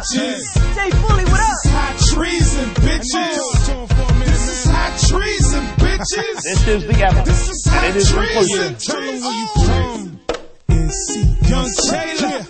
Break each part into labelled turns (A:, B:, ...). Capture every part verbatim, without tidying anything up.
A: bitches.
B: Jay Bully, what up?
A: This is hot treason, bitches. This is hot treason, bitches.
C: This is the evidence.
A: This is
C: and
A: hot
C: it is
A: treason.
C: conclusive.
A: Tell them where you from. N C, Young Taylor.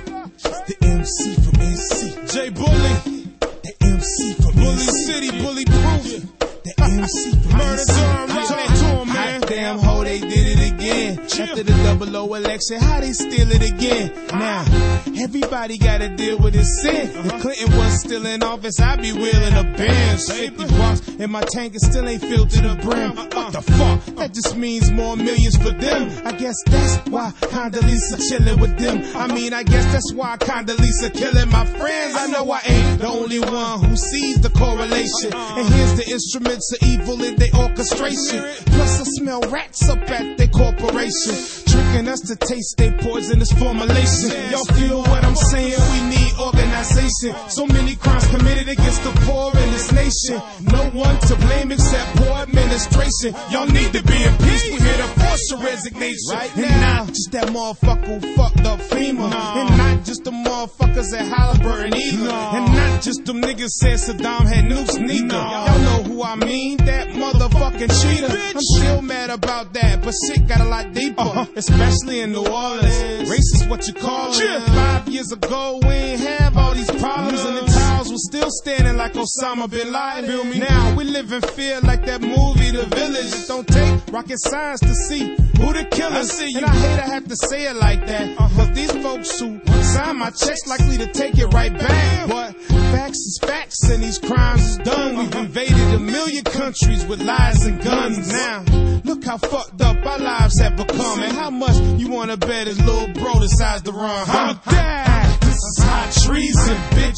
A: The M C from N C. Jay Bully. The M C from Bully City, Bully Proof. The M C from Murder Done. Talk to him, man. Hot damn ho, they did it again. After the double O election, how they steal it again? Now, everybody gotta deal with this sin. If Clinton was still in office, I'd be wheeling a Benz. fifty bucks and my tank is still ain't filled to the brim. What the fuck? That just means more millions for them. I guess that's why Condoleezza chilling with them. I mean, I guess that's why Condoleezza killing my friends. I know I ain't the only one who sees the correlation. And here's the instruments of evil in their orchestration. Plus I smell rats up at their corporation, tricking us to taste their poisonous formulation. Y'all feel what I'm saying? We need organization. So many crimes committed against the poor in this nation. No one to blame except poor administration. Y'all need to be impeached. We're here to force your resignation. Right now, and not just that motherfucker who fucked up FEMA. No. And not just the motherfuckers at Halliburton either. No. And not just them niggas said Saddam had nukes neither. No. Y'all know who I mean? That motherfucking cheater. Bitch. I'm still mad about that, but shit got a lot deeper. Uh-huh. Especially in New Orleans. Racist what you call it. Five years ago, we ain't have all these problems, and the towers was still standing like Osama bin Laden. Feel me? Now we live in fear like that movie, The Village. It don't take rocket science to see who the killers. I see you. And I hate I have to say it like that, uh-huh. Cause these folks who sign my checks likely to take it right back. But facts is facts, and these crimes is done. We've invaded a million countries with lies and guns. Now, look how fucked up our lives have become, and how much you wanna bet his little bro decides to run, huh? Dad, this is hot treason,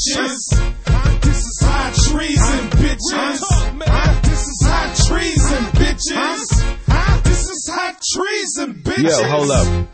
A: bitches. This is hot treason, bitches. This is hot treason, bitches. This is hot treason, bitches.
C: Yo, hold up.